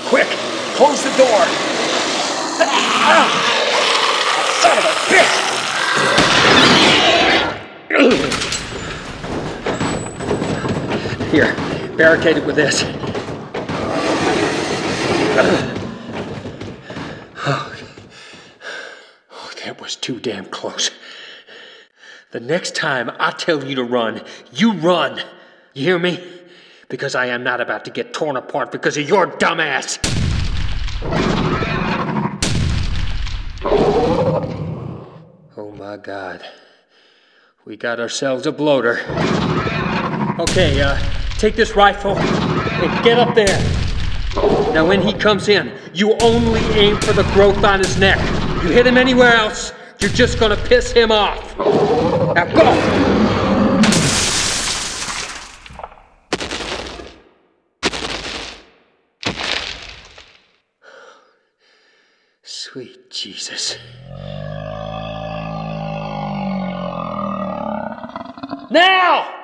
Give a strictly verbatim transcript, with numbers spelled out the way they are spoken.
Quick, close the door. Ah, son of a bitch! Here, barricade it with this. Oh, oh, that was too damn close. The next time I tell you to run, you run. You hear me? Because I am not about to get torn apart because of your dumb ass. Oh my God. We got ourselves a bloater. Okay, uh, take this rifle and get up there. Now when he comes in, you only aim for the growth on his neck. You hit him anywhere else, you're just gonna piss him off. Now go! Sweet Jesus. Now!